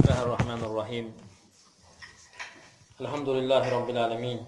Bismillahirrahmanirrahim. Elhamdülillahi Rabbil alemin.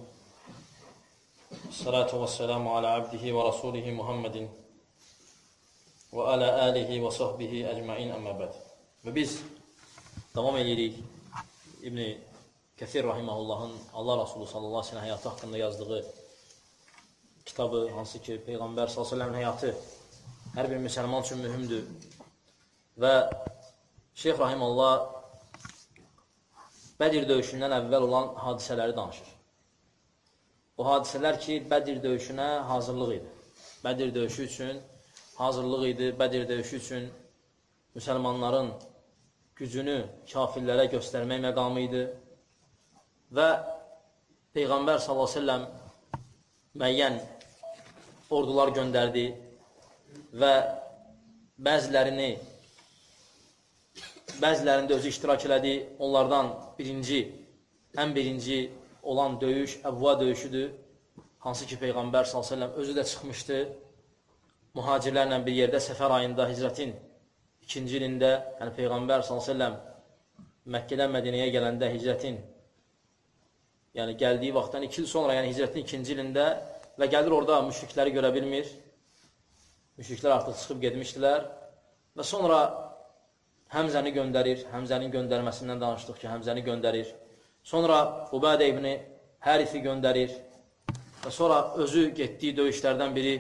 Salatu vesselamu ala abdihi və rasulihi Muhammedin və ala alihi və sahbihi əcmain əmmə bəd. Və biz davam edirik İbn-i Kəthir Rahiməhullahın Allah Rasulü sallallahu aleyhi ve sellem həyatı haqqında yazdığı kitabı, hansı ki Peyğəmbər sallallahu aleyhi ve sellem həyatı hər bir müsəlman üçün mühümdür. Və Şeyx Rahiməllah Bədir döyüşündən əvvəl olan hadisələri danışır. O hadisələr ki, Bədir döyüşünə hazırlıq idi. Bədir döyüşü üçün hazırlıq idi. Bədir döyüşü üçün müsəlmanların gücünü kafirlərə göstərmək məqamı idi. Və Peyğəmbər sallallahu əleyhi və səlləm müəyyən ordular göndərdi və bəzilərində özü iştirak elədi. Onlardan ən birinci olan döyüş Əvva döyüşüdür. Hansı ki Peyğəmbər sallallahu əleyhi və səlləm özü də çıxmışdı. Mühacirlərlə bir yerdə Səfər ayında hicrətin 2-ci ilində, yəni Peyğəmbər sallallahu əleyhi və səlləm Məkkədən Mədinəyə gələndə hicrətin gəldiyi vaxtdan 2 il sonra, yəni hicrətin 2-ci ilində və gəlir orada müşrikləri görə bilmir. Müşriklər artıq çıxıb getmişdilər və sonra Həmzəni göndərir. Həmzənin göndərməsindən danışdıq ki, Həmzəni göndərir. Sonra Ubədə ibn Hərifi göndərir və sonra özü getdiyi döyüşlərdən biri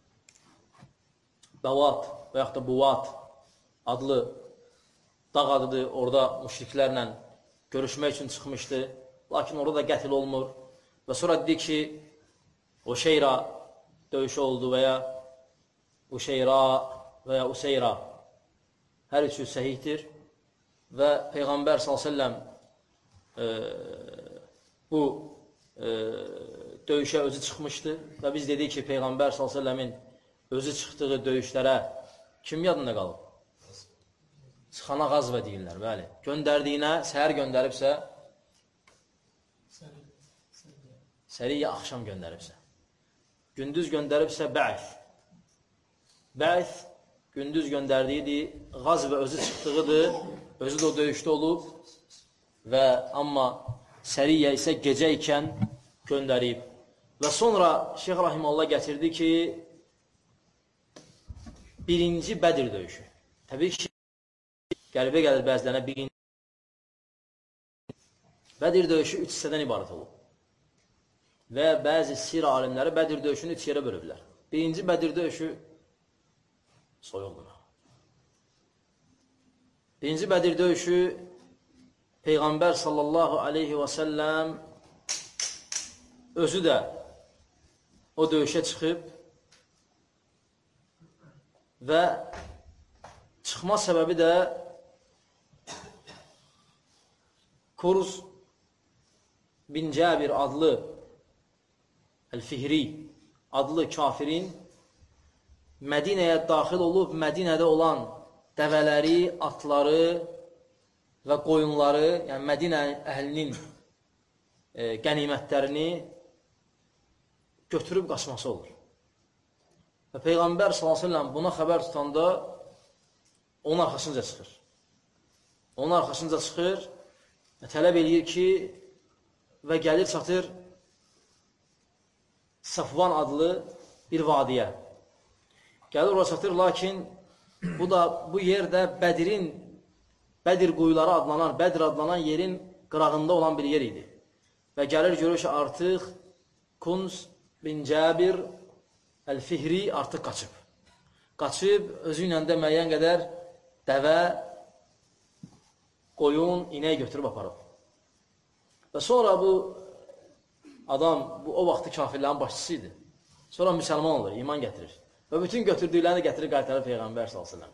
Bəvat və yaxud da Buvat adlı dağ adıdır. Orada müşriklərlə görüşmək üçün çıxmışdı. Lakin orada da qətl olmur. Və sonra dedi ki, Uşeyra döyüşü oldu və ya Uşeyra və ya Useyra. Hər üçü səhihdir və Peyğəmbər s.ə.v bu döyüşə özü çıxmışdı və biz dedik ki, Peyğəmbər s.ə.v-in özü çıxdığı döyüşlərə kim yadında qalıb? Çıxana qazvə deyirlər, bəli. Göndərdiyinə, səhər göndəribsə, səriyyə axşam göndəribsə, gündüz göndəribsə, bə'th. Bə'th gündüz göndərdiyidir, qaz və özü çıxdığıdır, özü də o döyüşdə olub və amma səriyyə isə gecə ikən göndərib. Və sonra Şeyx Rahiməllah gətirdi ki, birinci Bədir döyüşü. Təbii ki, qəribə gəlir bəzilərinə birinci Bədir döyüşü 3 hissədən ibarət olub. Və bəzi sir alimləri Bədir döyüşünü 3 yerə bölüblər. Birinci Bədir döyüşü soyuqdur. Birinci Bədir döyüşü Peyğəmbər sallallahu aleyhi və səlləm özü də o döyüşə çıxıb və çıxma səbəbi də Kurz bin Cəbir adlı Əl-Fihri adlı kafirin Mədinəyə daxil olub, Mədinədə olan dəvələri, atları və qoyunları, yəni Mədinə əhlinin qənimətlərini götürüb qaçması olur. Və Peyğəmbər s.ə.v buna xəbər tutanda onun arxasınca çıxır. Onun arxasınca çıxır və tələb edir ki, və gəlir çatır Safvan adlı bir vadiyə. Gəlir ora çatır, lakin bu yer də Bədir quyuları adlanan, Bədir adlanan yerin qırağında olan bir yer idi. Və gəlir görür ki, artıq Kunz bin Cəbir Əl-Fihri artıq qaçıb. Qaçıb, özü ilə də müəyyən qədər dəvə, qoyun, inək götürüb aparıb. Və sonra bu adam, o vaxtı kafirlərin başçısı idi. Sonra müsəlman olur, iman gətirir. Və bütün götürdüklərini gətirir qaytarır Peyğəmbər s.ə.v.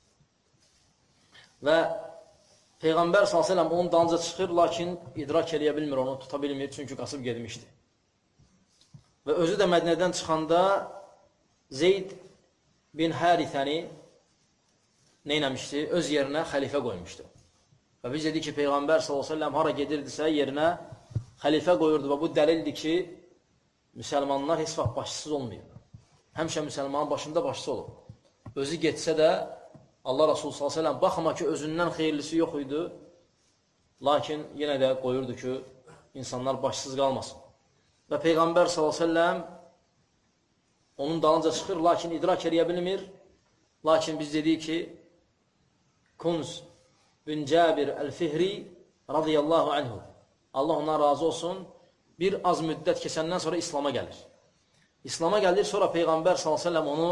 Və Peyğəmbər s.ə.v onun dalınca çıxır, lakin idrak eləyə bilmir, onu tuta bilmir, çünki qaçıb gedmişdi. Və özü də Mədinədən çıxanda Zeyd bin Hərithəni neynəmişdi? Öz yerinə xəlifə qoymuşdu. Və biz dedik ki, Peyğəmbər s.ə.v hara gedirdisə yerinə xəlifə qoyurdu və bu dəlildir ki, müsəlmanlar heç vaxt başçısız olmayıb. Həmişə müsəlmanın başında başçısı olub. Özü getsə də Allah Rasulü s.ə.v baxma ki, özündən xeyirlisi yox idi, Lakin yenə də qoyurdu ki, insanlar başsız qalmasın. Və Peyğəmbər s.ə.v onun dalınca çıxır, lakin idrak edə bilmir. Lakin biz dedik ki, Kunz bin Cabir Əl-Fihri radiyallahu anhu, Allah ondan razı olsun, bir az müddət keçəndən sonra İslama gəlir. İslama gəlir, sonra Peyğəmbər s.ə.v onu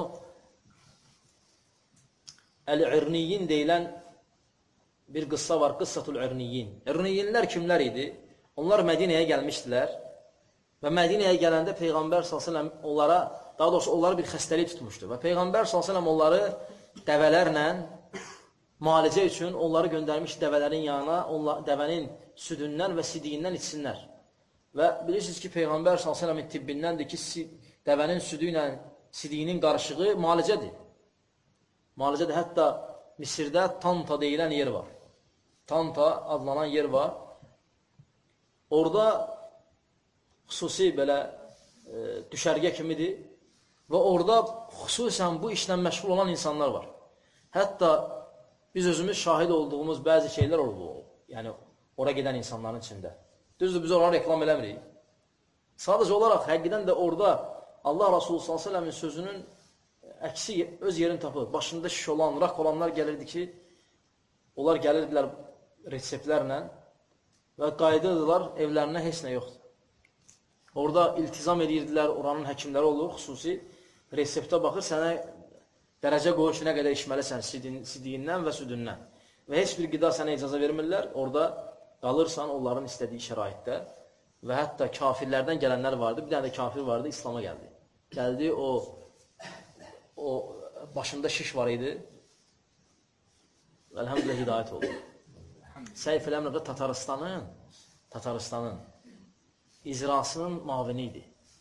Əl-İrniyin deyilən bir qıssa var, Qıssatul İrniyin. İrniyinlər kimlər idi? Onlar Mədinəyə gəlmişdilər və Mədinəyə gələndə Peyğəmbər s.ə.v onlara, daha doğrusu onları bir xəstəlik tutmuşdu və Peyğəmbər s.ə.v onları dəvələrlə müalicə üçün onları göndərmiş dəvələrin yanına, dəvənin südündən və sidiyindən içsinlər. Və bilirsiniz ki, Peyğəmbər s.ə.v-in tibbindəndir ki, dəvənin südü ilə sidiyinin qarışığı müalicədir. Müalicədir, hətta Misirdə Tanta deyilən yer var. Tanta adlanan yer var. Orada xüsusi belə düşərgə kimidir və orada xüsusən bu işlə məşğul olan insanlar var. Hətta biz özümüz şahid olduğumuz bəzi şeylər olur, yəni ora gedən insanların içində. Düzdür, biz onları reklam eləmirik. Sadəcə olaraq, həqiqdən də orada Allah Rasulü s.ə.v-in sözünün əksi öz yerini tapır. Başında şiş olan, rak olanlar gəlirdi ki, onlar gəlirdilər reseptlərlə və qayıdırdılar, evlərinə heç nə yoxdur. Orada iltizam edirdilər, oranın həkimləri olur, xüsusi reseptə baxır, sənə dərəcə qoyur ki, nə qədər içməlisən sidiyindən və südündən. Və heç bir qida sənə icazə vermirlər, orada qalırsan onların istədiyi şəraitdə və hətta kafirlərdən gələnlər vardı, bir dənə də kafir vardı, İslama gəldi. Gəldi, o başında şiş var idi, əlhəmdülə hidayət oldu. Səyf eləmrəqə Tataristanın icrasının mavini idi.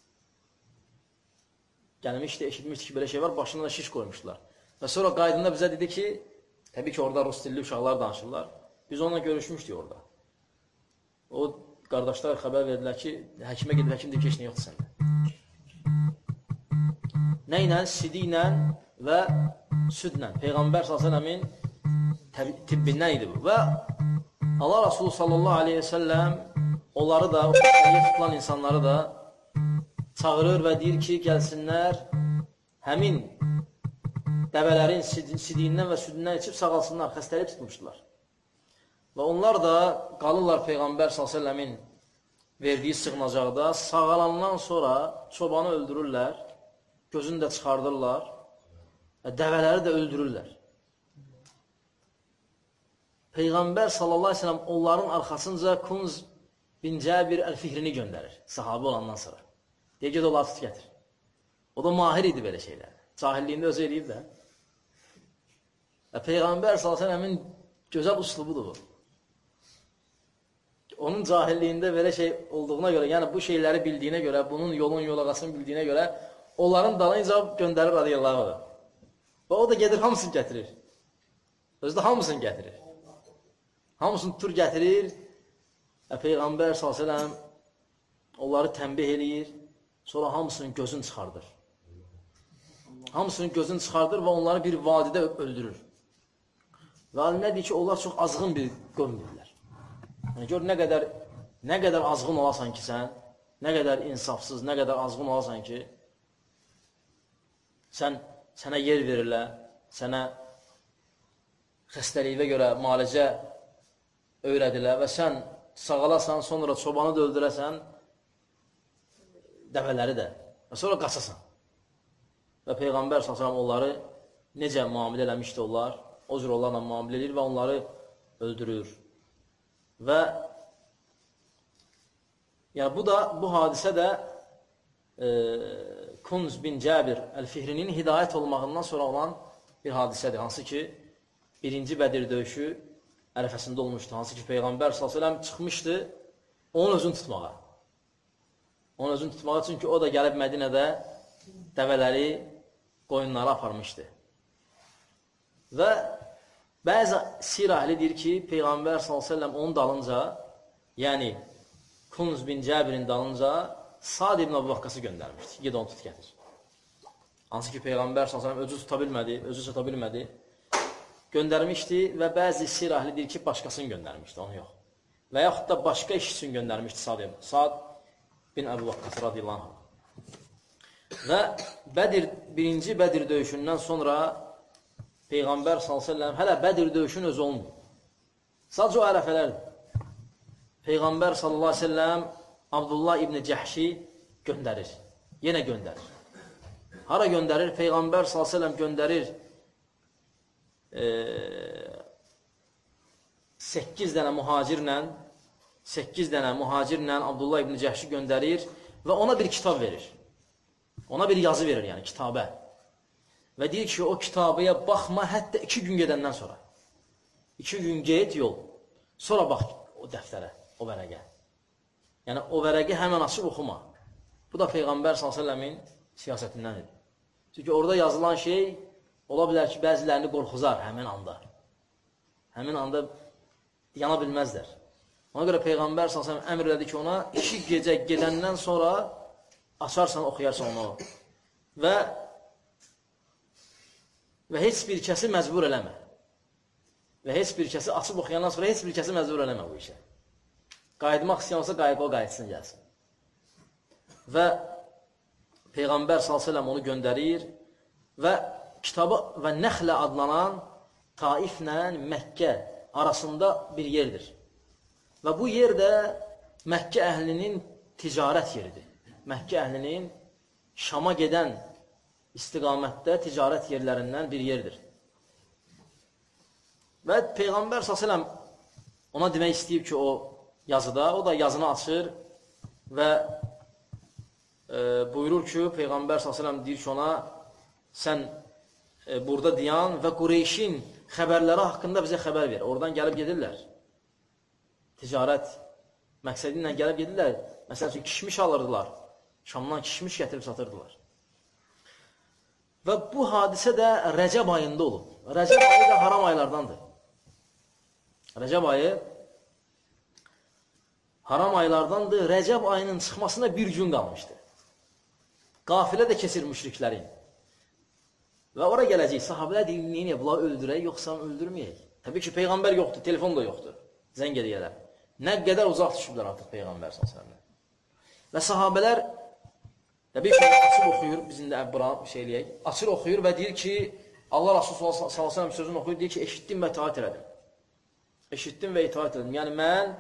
Gəlmişdi, eşitmişdi ki, belə şey var, başına da şiş qoymuşdular. Və sonra qaydında bizə dedi ki, təbii ki, orada rus dilli uşaqlar danışırlar. Biz onunla görüşmüşdük orada. O qardaşlar xəbər verdilər ki, həkimə gedib, həkim deyir ki, heç nə yoxdur səndə. Nə ilə? Sidi ilə və südlə. Peyğəmbər s.ə.v-in tibbindən idi bu. Və Allah Rasulü sallallahu aleyhi və səlləm onları da, o xəstəliyə tutulan insanları da çağırır və deyir ki, gəlsinlər, həmin dəvələrin sidiyindən və südündən içib sağalsınlar, xəstəliyə tutmuşdular. Və onlar da qalırlar Peyğəmbər s.ə.v-in verdiyi sığınacaqda, sağalandan sonra çobanı öldürürlər, gözünü də çıxardırlar və dəvələri də öldürürlər. Peyğəmbər s.ə.v onların arxasınca Kunz bin Cabir Əl-Fihrini göndərir, sahabı olandan sonra. Deyir, ged onları tut gətir. O da mahir idi belə şeylər. Cahilliyində özü eləyib də. Peyğəmbər s.ə.v-in gözəl uslubudur bu. Onun cahilliyində belə şey olduğuna görə, yəni bu şeyləri bildiyinə görə, bunun yolun yolağasını bildiyinə görə, onların dalınca göndərir radiyallahu anh. Və o da gedir, hamısını gətirir. Özü də hamısını gətirir. Hamısını tur gətirir. Peyğəmbər s.ə.v onları tənbih eləyir. Sonra hamısının gözünü çıxardır. Hamısının gözünü çıxardır və onları bir vadidə öldürür. Və alimlər deyir ki, onlar çox azğın bir qövmdirlər. Yəni, gör, nə qədər azğın olasan ki sən, nə qədər insafsız, nə qədər azğın olasan ki, sənə yer verirlər, sənə xəstəliyinə görə müalicə öyrədilər və sən sağalasan, sonra çobanı da öldürəsən, dəvələri də və sonra qaçasan. Və Peyğəmbər s.ə.v onları necə müamilə eləmişdi onlar, o cür onlarla müamilə edir və onları öldürür. Və yəni bu hadisə də Kunz bin Cabir Əl-Fihrinin hidayət olmağından sonra olan bir hadisədir. Hansı ki, birinci Bədir döyüşü ərəfəsində olmuşdu. Hansı ki, Peyğəmbər s.ə.v çıxmışdı onun özünü tutmağa. Onun özünü tutmağa, çünki o da gəlib Mədinədə dəvələri, qoyunları aparmışdı. Və bəzi sir əhli deyir ki, Peyğəmbər s.ə.v onun dalınca, yəni Kunz bin Cabirin dalınca Sad ibn Əbu Vaqqası göndərmişdi. Ged onu tut gətir. Hansı ki, Peyğəmbər s.ə.v özü tuta bilmədi, özü çata bilmədi. Göndərmişdi və bəzi sir əhli deyir ki, başqasını göndərmişdi, onu yox. və yaxud da başqa iş üçün göndərmişdi Sa'd bin Əbu Vaqqas radiyallahu anh. Və birinci Bədir döyüşündən sonra Peyğəmbər s.ə.v hələ Bədir döyüşün özü olmuyor. Sadəcə o ərəfələrdir. Peyğəmbər s.ə.v Abdullah ibn Cəhşi göndərir. Yenə göndərir. Hara göndərir? Peyğəmbər s.ə.v göndərir 8 dənə mühacirlə Abdullah ibn Cəhşi göndərir və ona bir kitab verir. Ona bir yazı verir, yəni kitabə. Və deyir ki, o kitabıya baxma hətta 2 gün gedəndən sonra. 2 gün get yol. Sonra bax o dəftərə, o vərəqə. Yəni o vərəqi həmən açıb oxuma. Bu da Peyğəmbər s.ə.v-in siyasətindəndir. Çünki orada yazılan şey ola bilər ki, bəzilərini qorxuzar həmin anda. Həmin anda yana bilməzlər. Ona görə Peyğəmbər s.ə.v əmr elədi ki, ona 2 gecə gedəndən sonra açarsan, oxuyarsan onu. Və heç bir kəsi məcbur eləmə. Və heç bir kəsi açıb oxuyandan sonra heç bir kəsi məcbur eləmə bu işə. Qayıtmaq istəyən olsa o qayıtsın, gəlsin. Və Peyğəmbər s.ə.v onu göndərir və kitabı və Nəxlə adlanan Taiflə Məkkə arasında bir yerdir. Və bu yer də Məkkə əhlinin ticarət yeridir. Məkkə əhlinin Şama gedən istiqamətdə ticarət yerlərindən bir yerdir. Və Peyğəmbər s.ə.v ona demək istəyib ki, o yazıda, o da yazını açır və buyurur ki, Peyğəmbər s.ə.v deyir ki, ona sən burada diyan və Qureyşin xəbərləri haqqında bizə xəbər ver. Oradan gəlib gedirlər. Ticarət məqsədi ilə gəlib gedirlər. Məsələn üçün, kişmiş alırdılar. Şamdan kişmiş gətirib satırdılar. Və bu hadisə də Rəcəb ayında olub. Rəcəb ayı da haram aylardandır. Rəcəb ayı haram aylardandır. Rəcəb ayının çıxmasına bir gün qalmışdı. Qafilə də kesir müşriklərin. Və ora gələcək, sahabələr deyil, neyini, bunları öldürək, yoxsa öldürməyək. Təbii ki, Peyğəmbər yoxdur, telefon da yoxdur. Zəng edəyələr. Nə qədər uzaq düşüblər artıq Peyğəmbər s.ə.v. Və sahabələr təbii ki, açır oxuyur, bizim də Əbbran şey eləyək, açır oxuyur və deyir ki, Allah Rasulü s.ə.v sözünü oxuyur, deyir ki, eşitdim və itaat elədim. Eşitdim və itaat elədim. Yəni, mən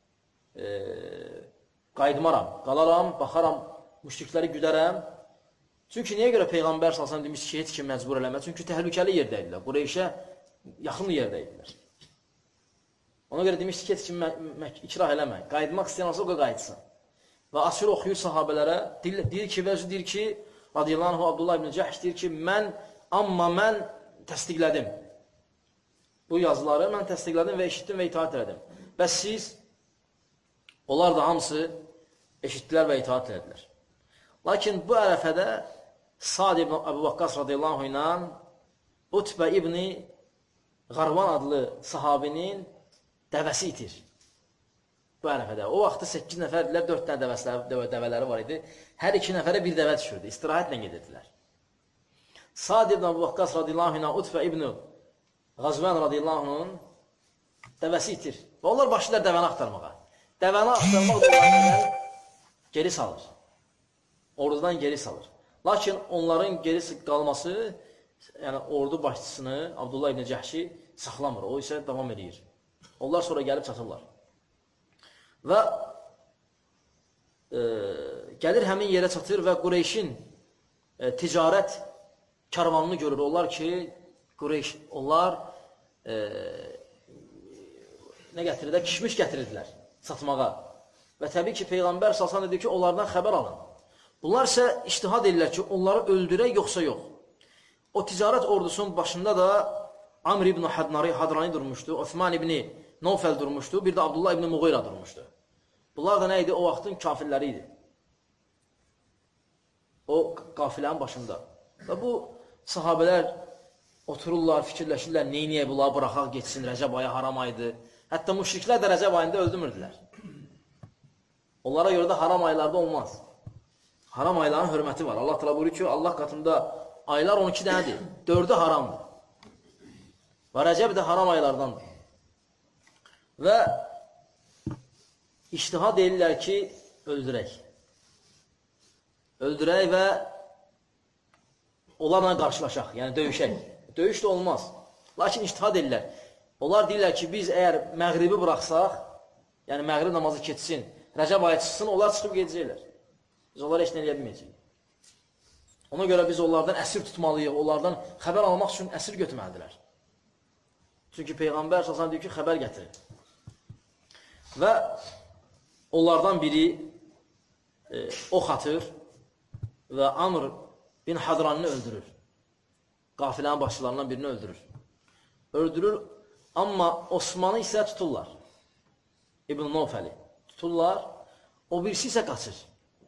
qayıdmaram, qalaram, baxaram, müşrikləri güdərəm. Çünki niyə görə Peyğəmbər s.ə.v demiş ki, heç kim məcbur eləmə? Çünki təhlükəli yerdəydilər, Qureyşə yaxın yerdəydilər. Ona görə demişdi ki, heç kim ikrah eləmə, qayıdmaq istəyən olsa o qayıtsın. Və açır oxuyur sahabələrə, deyir ki, radiyallahu anh, Abdullah ibn Cəhş deyir ki, mən təsdiqlədim. Bu yazıları mən təsdiqlədim və eşitdim və itaat elədim. Bəs siz, onlar da hamısı eşitdilər və itaat elədilər. Lakin bu ərəfədə Sa'd ibn Əbu Vaqqas radiyallahu ilə Utbə ibn Qarvan adlı sahabinin dəvəsi itir. Bu ərəfədə. O vaxtda 8 nəfərdirlər, 4 dənə dəvələri var idi. Hər 2 nəfərə bir dəvə düşürdü. İstirahətlə gedirdilər. Sa'd ibn Əbu Vaqqas radiyallahu ilə Utbə ibn Qazvan radiyallahu dəvəsi itir. Və onlar başlayırlar dəvəni axtarmağa. Dəvəni axtarmaq dolayından geri salır. Ordudan geri salır. Lakin onların geri qalması, yəni ordu başçısını, Abdullah ibn Cəhşi saxlamır. O isə davam edir. Onlar sonra gəlib çatırlar. Və gəlir həmin yerə çatır və Qureyşin ticarət karvanını görür. Onlar ki, Qureyş, onlar nə gətirirlər? Kişmiş gətirirdilər satmağa. Və təbii ki, Peyğəmbər s.ə.v dedi ki, onlardan xəbər alın. Bunlar isə iştihad edirlər ki, onları öldürək, yoxsa yox. O ticarət ordusunun başında da Amr ibn Hadrani durmuşdu, Osman ibn Nofəl durmuşdu, bir də Abdullah ibn Muğira durmuşdu. Bunlar da nə idi? O vaxtın kafirləri idi. O qafilənin başında. Və bu sahabələr otururlar, fikirləşirlər, neyniyək bunlar, bıraxaq geçsin, Rəcəb ayı haram aydı. Hətta müşriklər də Rəcəb ayında öldürmürdülər. Onlara görə də haram aylarda olmaz. Haram ayların hörməti var. Allah təala buyurur ki, Allah qatında aylar 12 dənədir. 4-ü haramdır. Və Rəcəb də haram aylardandır. Və İctihad deyirlər ki, öldürək. Öldürək və onlarla qarşılaşaq, yəni döyüşək. Döyüş də olmaz. Lakin ictihad deyirlər. Onlar deyirlər ki, biz əgər məğribi buraxsaq, yəni məğrib namazı keçsin, Rəcəb ayı çıxsın, onlar çıxıb gedəcəklər. Biz onlara heç nə eləyə bilməyəcəyik. Ona görə biz onlardan əsir tutmalıyıq, onlardan xəbər almaq üçün əsir götürməlidirlər. Çünki Peyğəmbər s.ə.v deyir ki, xəbər gətirir. Və onlardan biri ox atır və Amr bin Hadranını öldürür. Qafilənin başçılarından birini öldürür. Öldürür, amma Osmanı isə tuturlar. İbn Nofəli tuturlar, o birisi isə qaçır.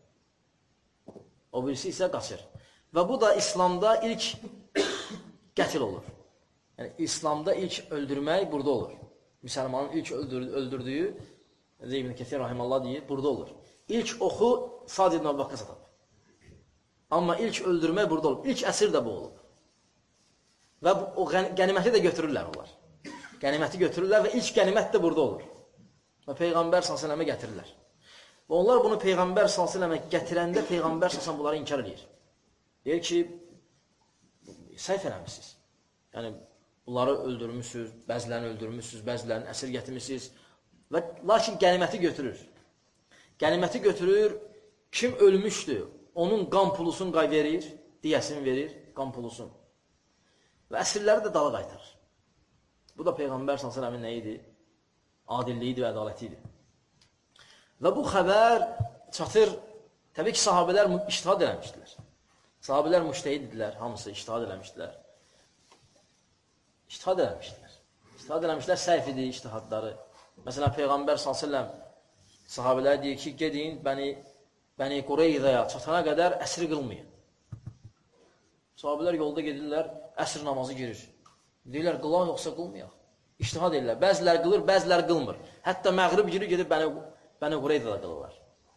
O birisi isə qaçır. Və bu da İslamda ilk qətil olur. Yəni, İslamda ilk öldürmək burada olur. Müsəlmanın ilk öldürdüyü, İbn Kəthir Rahimallah deyir, burada olur. İlk oxu Sa'd ibn Əbi Vaqqas atıb. Amma ilk öldürmək burada olur. İlk əsir də bu olub. Və o qəniməti də götürürlər onlar. Qəniməti götürürlər və ilk qənimət də burada olur. Və Peyğəmbər s.ə.və gətirirlər. Və onlar bunu Peyğəmbər s.ə.və gətirəndə Peyğəmbər s.ə.və bunları inkar edir. Deyir ki, səhv eləmişsiniz. Yəni, bunları öldürmüşsünüz, bəzilərini öldürmüşsünüz, bəzilərini əsir gətirmişsiniz. Lakin qəniməti götürür. Qəniməti götürür, kim ölmüşdür, onun qan pulusunu verir, diyəsini verir, qan pulusunu. Və əsirləri də dala qaytarır. Bu da Peyğəmbər s.ə.v-in nə idi? Adilliyi idi və ədaləti idi. Və bu xəbər çatır, təbii ki, sahabələr ictihad eləmişdilər. Sahabələr müştəhid idilər, hamısı ictihad eləmişdilər. İctihad eləmişdilər. İctihad eləmişdilər, səhv idi ictihadları. Məsələn, Peyğəmbər s.ə.v sahabələr deyir ki, gedin, Bəni Qureyzaya çatana qədər əsri qılmayın. Sahabələr yolda gedirlər, əsr namazı girir. Deyirlər, qılaq yoxsa qılmayaq. İctihad edirlər. Bəzilər qılır, bəzilər qılmır. Hətta məğrib girir, gedib Bəni Qureyzada qılırlar.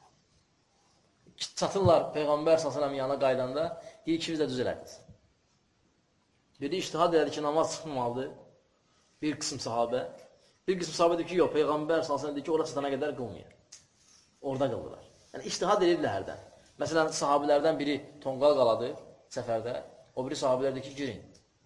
Çatırlar Peyğəmbər s.ə.v yanına qaydanda, deyir ki, biz də düz elədiniz. Dedi, ictihad elədi ki, namaz çıxmamalıdır. Bir qism sahabə. Bir qism sahabə deyir ki, yox, Peyğəmbər s.ə.v deyir ki, orada çatana qədər qılmayın. Orada qılırlar. Yəni, ictihad edirlər hərdən. Məsələn, sahabələrdən biri tonqal qaladı səfərdə, o biri sahabələr deyir ki, girin.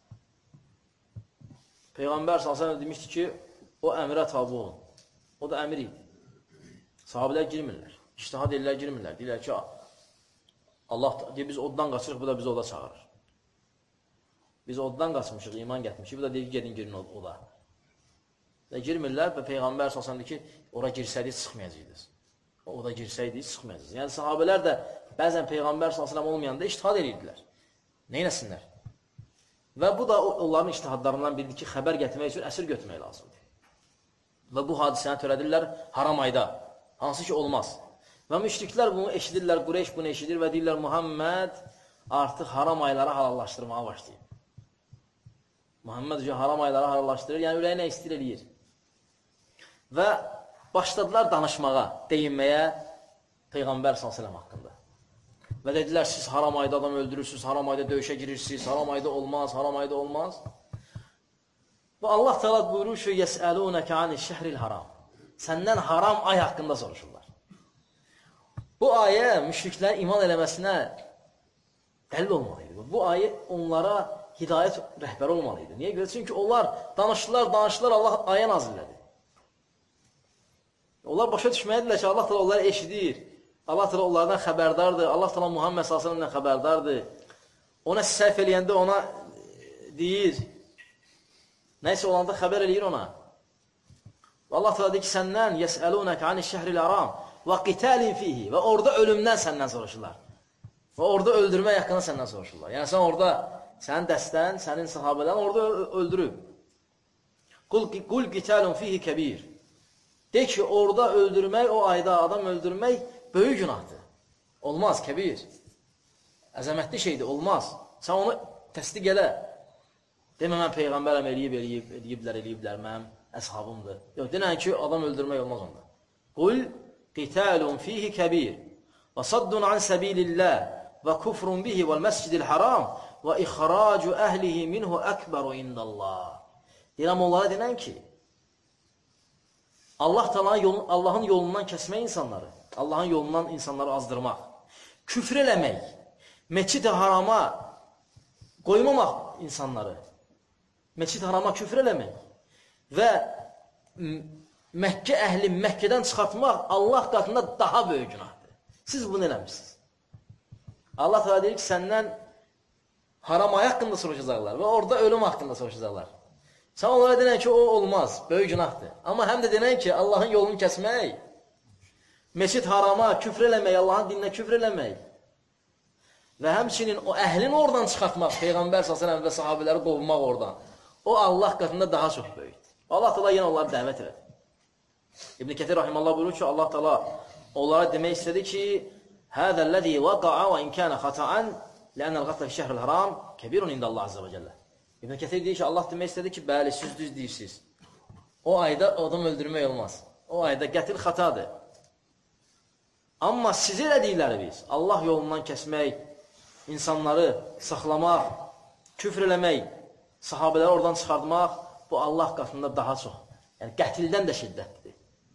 Peyğəmbər s.ə.v demişdi ki, o əmirə tabi olun. O da əmir idi. Sahabələr girmirlər. İctihad edirlər, girmirlər. Deyirlər ki, Allah deyir, biz oddan qaçırıq, bu da bizi oda çağırır. Biz oddan qaçmışıq, iman getmişik, bu da deyir, gedin, girin oda. Və girmirlər və Peyğəmbər s.ə.v deyir ki, ora girsəydiniz, çıxmayacaqdınız. Oda girsəydiniz, çıxmayacaqdınız. Yəni, sahabələr də bəzən Peyğəmbər s.ə.v olmayanda ictihad edirdilər. Neynəsinlər? Və bu da onların ictihadlarından biridir ki, xəbər gətirmək üçün əsir götürmək lazımdır. Və bu hadisəni törədirlər haram ayda. Hansı ki, olmaz. Və müşriklər bunu eşidirlər, Qureyş bunu eşidir və deyirlər, Muhammed artıq haram ayları halallaşdırmağa başlayıb. Muhammed haram ayları halallaşdırır, yəni ürəyi nə istir eləyir. Və başladılar danışmağa, deyinməyə Peyğəmbər s.ə.v haqqında. Və dedilər, siz haram ayda adam öldürürsünüz, haram ayda döyüşə girirsiniz, haram ayda olmaz, haram ayda olmaz. Və Allah təala buyurur ki, yəsəlunəkə ani-şəhril haram. Səndən haram ay haqqında soruşurlar. Bu ayə müşriklərin iman eləməsinə dəlil olmalıydı. Bu ayə onlara hidayət rəhbəri olmalıydı. Niyə görə? Çünki onlar danışdılar, Allah ayə nazillədi. Onlar başa düşməlidirlər ki, Allah təala onları eşidir. Allah təala onlardan xəbərdardır. Allah təala Muhammed s.ə.v-dən xəbərdardır. Ona səhv eləyəndə ona deyir. Nəysə olanda xəbər eləyir ona. Allah təala deyir ki, səndən yəsəlunəkə ani-şəhril haram və qitalin fihi və orada ölümdən səndən soruşurlar. Və orada öldürmək haqqında səndən soruşurlar. Yəni, sən orada, sənin dəstən, sənin sahabələrin orada öldürüb. Qul qitalun fihi kəbir. De ki, orada öldürmək, o ayda adam öldürmək böyük günahdır. Olmaz, kəbir. Əzəmətli şeydir, olmaz. Sən onu təsdiq elə. Demə, mən Peyğəmbərəm eləyiblər, mənim əshabımdır. Yox, denən ki, adam öldürmək olmaz onda. Qul qitalun fihi kəbir və saddun an səbilillah və kufrun bihi vəl-məscidil haram və ixracu əhlihi minhu əkbəru indallah. Deyirəm, onlara denən ki, Allahın yolundan kəsmək insanları, Allahın yolundan insanları azdırmaq, küfr eləmək, meçid-i harama qoymamaq insanları, meçid-i harama küfr eləmək və Məkkə əhli Məkkədən çıxartmaq Allah qatında daha böyük günahdır. Siz bunu eləmişsiniz. Allah təala deyir ki, səndən haram ayaq haqqında soruşacaqlar və orada ölüm haqqında soruşacaqlar. Sən onlara denən ki, o olmaz, böyük günahdır. Amma həm də denən ki, Allahın yolunu kəsmək, meçid harama küfr eləmək, Allahın dininə küfr eləmək və həmçinin o əhlini oradan çıxartmaq, Peyğəmbər s.ə.v və sahabələri qovmaq oradan, o Allah qatında daha çox böyükdür. Allah təala yenə onları dəvət edir. İbn Kəthir rahimallahu buyurur ki, Allah təala onlara demək istədi ki, "Həzəl-ləzi vaqa'a və in kana xata'an, lə'annal qatl fi şehril haram kebirun indəllah azza və cəllə." İbn Kəthir deyir ki, Allah demək istədi ki, bəli, siz düz deyirsiniz. O ayda adam öldürmək olmaz. O ayda qətl xatadır. Amma siz elədikləri biz, Allah yolundan kəsmək, insanları saxlamaq, küfr eləmək, sahabələri oradan çıxartmaq, bu Allah qatında daha çox. Yəni, qətildən də şiddətlidir.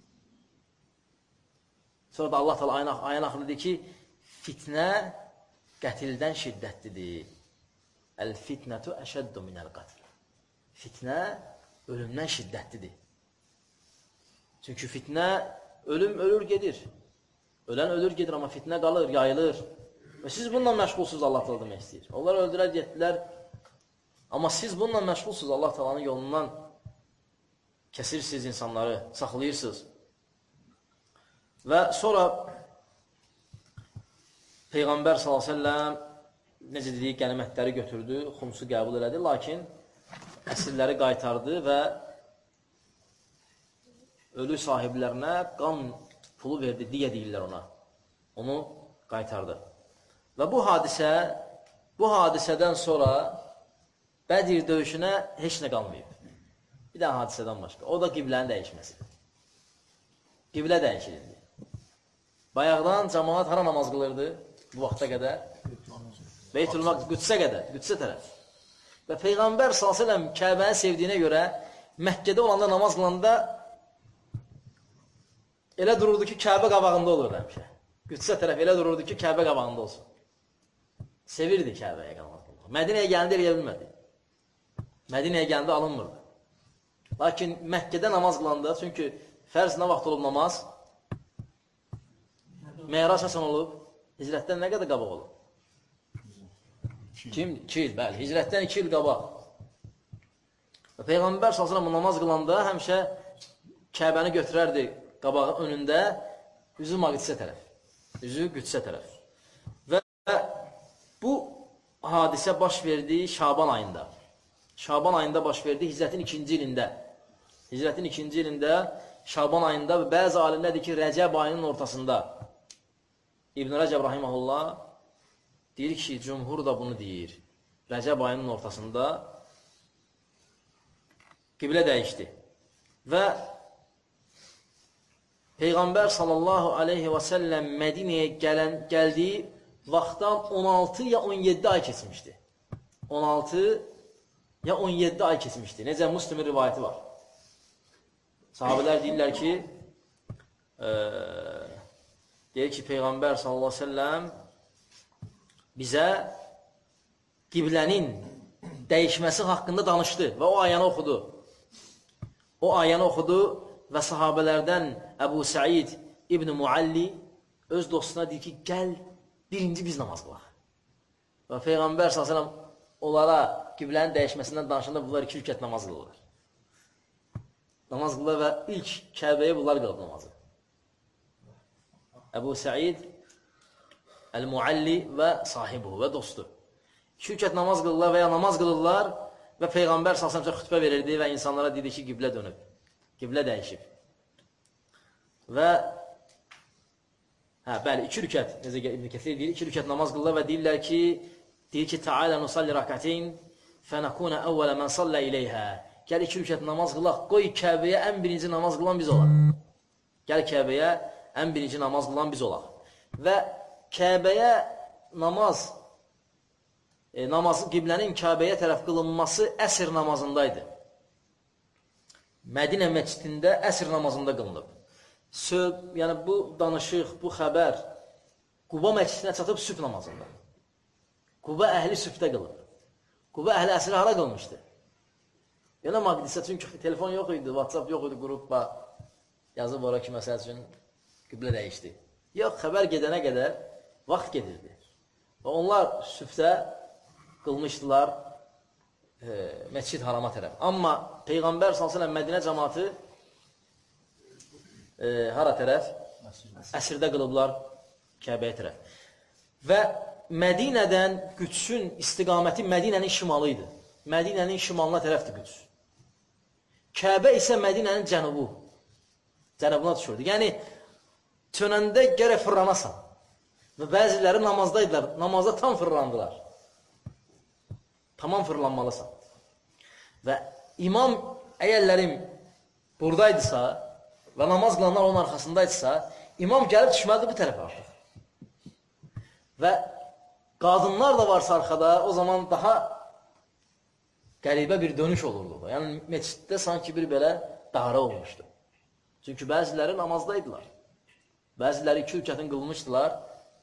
Sonra da Allah təala ayın axırında deyir ki, fitnə qətildən şiddətlidir. Əl-fitnətu əşəddu minəl-qatl. Fitnə ölümdən şiddətlidir. Çünki fitnə, ölüm ölür gedir. Ölən ölür gedir, amma fitnə qalır, yayılır. Və siz bununla məşğulsuz Allah təala demək istəyir. Onlar öldürər, getdilər. Amma siz bununla məşğulsuz Allah təalanın yolundan kəsirsiniz insanları, saxlayırsınız. Və sonra Peyğəmbər s.ə.v necə dedik, qənimətləri götürdü, xumsu qəbul elədi, lakin əsirləri qaytardı və ölü sahiblərinə qan pulu verdi, diyə deyirlər ona. Onu qaytardı. Və bu hadisədən sonra Bədir döyüşünə heç nə qalmayıb. Bir dənə hadisədən başqa. O da qiblənin dəyişməsidir. Qiblə dəyişildi. Bayaqdan cəmaat hara namaz qılırdı bu vaxta qədər? Beytül-Məqdis, Qüdsə qədər, Qüdsə tərəf. Və Peyğəmbər s.ə.v Kəbəni sevdiyinə görə Məkkədə olanda namaz qılanda elə dururdu ki, Kəbə qabağında olurdu həmişə. Qüdsə tərəf elə dururdu ki, Kəbə qabağında olsun. Sevirdi Kəbəyə namaz qılmağı. Mədinəyə gəlində eləyə bilmədi. Mədinəyə gəlində alınmırdı. Lakin Məkkədə namaz qılanda, çünki fərz nə vaxt olub namaz? Meyrac hasan olub, hicrətdən nə qədər qabaq olub? 2 il, bəli, hicrətdən 2 il qabaq. Və Peyğəmbər s.ə.v namaz qılanda həmişə Kəbəni götürərdi qabağın önündə, üzü Qüdsə tərəf. Üzü Qüdsə tərəf. Və bu hadisə baş verdi Şaban ayında. Şaban ayında baş verdi hicrətin 2-ci ilində. Hicrətin 2-ci ilində Şaban ayında və bəzi alimlər deyir ki, Rəcəb ayının ortasında İbn Rəcəb rahiməhullah deyir ki, cümhur da bunu deyir. Rəcəb ayının ortasında qiblə dəyişdi. Və Peyğəmbər sallallahu aleyhi və səlləm Mədinəyə gəldiyi vaxtdan 16 ya 17 ay keçmişdi. 16 ya 17 ay keçmişdi. Necə Müslimin rivayəti var. Sahabələr deyirlər ki, deyir ki, Peyğəmbər sallallahu aleyhi və səlləm bizə qiblənin dəyişməsi haqqında danışdı və o ayəni oxudu. O ayəni oxudu və sahabələrdən Əbu Səid İbn Mualli öz dostuna deyir ki, gəl, birinci biz namaz qılaq. Və Peyğəmbər s.ə.v onlara qiblənin dəyişməsindən danışanda bunlar 2 rükət namaz qılırlar. Namaz qılırlar və ilk Kəbəyə bunlar qılıb namazı. Əbu Səid Əl-Mualli və sahibuhu və dostu. 2 rükət namaz qılırlar və ya namaz qılırlar və Peyğəmbər s.ə.v xütbə verirdi və insanlara dedi ki, qiblə dönüb. Qiblə dəyişib. Və bəli, 2 rükət, necə İbn Kəthir deyir, 2 rükət namaz qılırlar və deyirlər ki, Təalə nusalli rakatin fənəkuna əvvələ mən sallə iləyhə. Gəl 2 rükət namaz qılaq, qoy Kəbəyə ən birinci namaz qılan biz olaq. Gəl Kəbəyə ən birinci namaz qılan biz olaq. Və Kəbəyə namazı qiblənin Kəbəyə tərəf qılınması əsr namazındaydı. Mədinə məscidində əsr namazında qılınıb. Yəni bu danışıq, bu xəbər Quba məscidinə çatıb sübh namazında. Quba əhli sübhdə qılıb. Quba əhli əsri hara qılmışdı? Yəni Maqdisə, çünki telefon yox idi, WhatsApp yox idi, qrupda yazıb ora ki, məsəl üçün qiblə dəyişdi. Yox, xəbər gedənə qədər vaxt gedirdi. Və onlar sübhdə qılmışdılar Məscid Harama tərəf. Amma Peyğəmbər s.ə.v Mədinə cəmatı hara tərəf? Əsrdə qılıblar Kəbəyə tərəf. Və Mədinədən Qüdsün istiqaməti Mədinənin şimalı idi. Mədinənin şimalına tərəfdir Qüds. Kəbə isə Mədinənin cənubuna düşürdü. Yəni, çönəndə gərək fırlanasan. Və bəziləri namazdaydılar. Namazda tam fırlandılar. Tamam fırlanmalısan. Və imam əgərlərim buradaydısa və namaz qılanlar onun arxasındaydısa, imam gəlib düşməlidir bu tərəfə artıq. Və qadınlar da varsa arxada, o zaman daha qəribə bir dönüş olurdu. Yəni, məsciddə sanki bir belə dairə olmuşdu. Çünki bəziləri namazdaydılar. Bəziləri 2 rükətin qılmışdılar.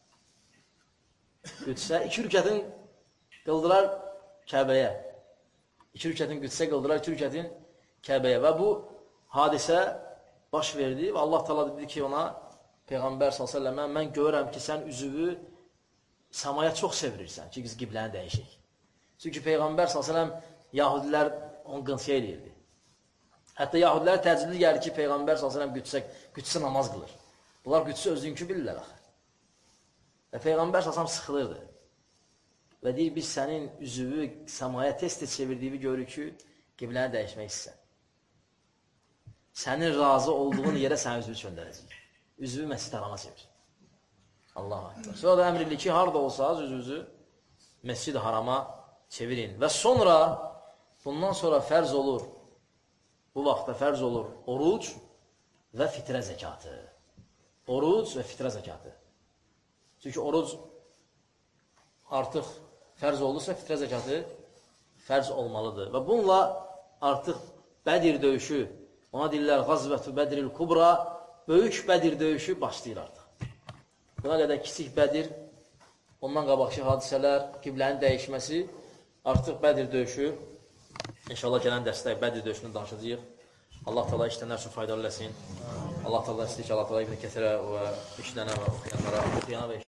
Qüdsə 2 rükətin qıldılar Kəbəyə. 2 rükətin Qüdsə qıldılar, 2 rükətin Kəbəyə. Və bu hadisə baş verdi və Allah təala dedi ki, ona Peyğəmbər s.ə.və mən görürəm ki, sən üzüvü səmaya çox sevirirsən ki, biz qibləni dəyişik. Çünki Peyğəmbər s.ə.v Yahudilər onu qınsiyə edirdi. Hətta Yahudilər təcrübli gəlir ki, Peyğəmbər s.ə.v Qüdsə namaz qılır. Bunlar Qüdsə özünkü bilirlər axı. Və Peyğəmbər s.ə.v sıxılırdı. Və deyir, biz sənin üzüvü səmaya tez-tez çevirdiyini görürük ki, qibləni dəyişmək istəyirsən. Sənin razı olduğun yerə sənin üzvü çöndərəcək. Üzvü Məscid Harama çevir. Allah-u Ekber. Sonra da əmr edir ki, harada olsanız üzvünüzü Məscid Harama çevirin. Və sonra, bundan sonra fərz olur, bu vaxtda fərz olur oruc və fitrə zəkatı. Oruc və fitrə zəkatı. Çünki oruc artıq fərz olursa, fitrə zəkatı fərz olmalıdır. Və bununla artıq Bədir döyüşü, ona deyirlər Qazvətü Bədiril Kubra, böyük Bədir döyüşü başlayır artıq. Buna qədər kiçik Bədir, ondan qabaqki hadisələr, qiblənin dəyişməsi, artıq Bədir döyüşü, inşallah gələn dərsdə Bədir döyüşünü danışacağıq. Allah təala işlənlər üçün faydalı eləsin. Allah təala istəyir ki, Allah təala ibn kəsərə və işlənə və oxuyanlara və